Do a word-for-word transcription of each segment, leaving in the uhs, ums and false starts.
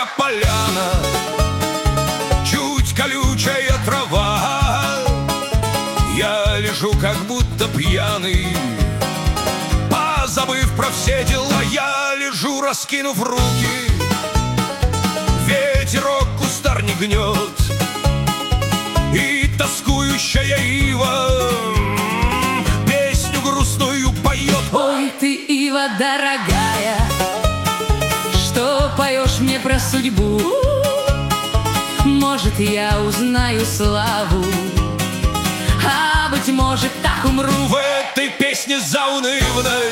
поляна, чуть колючая трава. Я лежу, как будто пьяный, позабыв про все дела. Я лежу, раскинув руки, ветерок кустарник гнет, и тоскующая ива песню грустную поет. Ой, ты, ива дорогая, что поешь мне про судьбу? Может, я узнаю славу, а быть может, так умру. В этой песне заунывной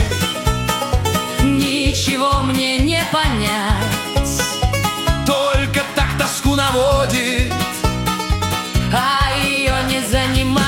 ничего мне не понять, только так тоску наводит, а ее не занимать.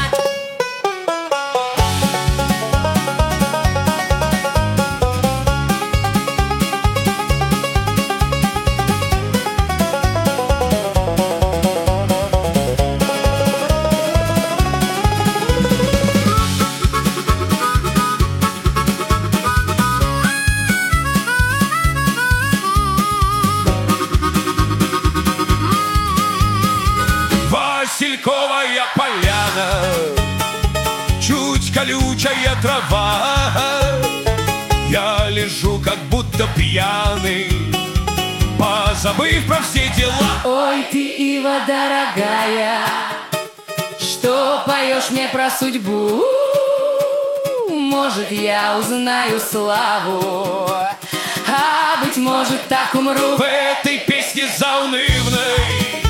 Васильковая поляна, чуть колючая трава. Я лежу, как будто пьяный, позабыв про все дела. Ой, ты, ива дорогая, что поешь мне про судьбу? Может, я узнаю славу, а быть может, так умру. В этой песне заунывной